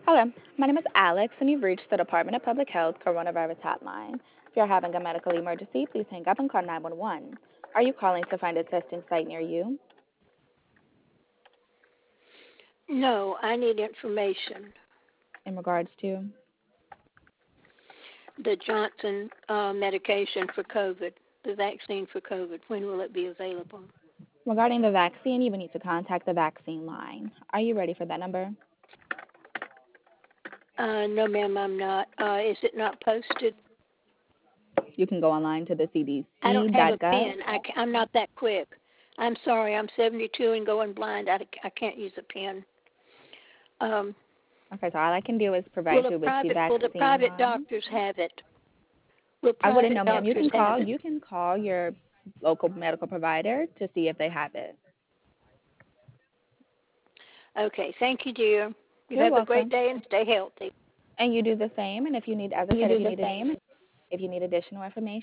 Hello, my name is Alex, and you've reached the Department of Public Health Coronavirus Hotline. If you're having a medical emergency, please hang up and call 911. Are you calling to find a testing site near you? No, I need information. In regards to The Johnson medication for COVID, the vaccine for COVID, when will it be available? regarding the vaccine, you will need to contact the vaccine line. Are you ready for that number? No, ma'am, I'm not. Is it not posted? You can go online to the I don't have a cdc.gov. pen. I'm not that quick. I'm sorry, I'm 72 and going blind. I can't use a pen. Um, Okay, so all I can do is provide will you with the the vaccine private line. doctors have it? Will I wouldn't know, private ma'am. You doctors can have call. it? You can call your local medical provider to see if they have it. Okay, thank you, dear. You You're have a great welcome. day and stay healthy. And you do the same. And if you need, as I said, if you need additional information,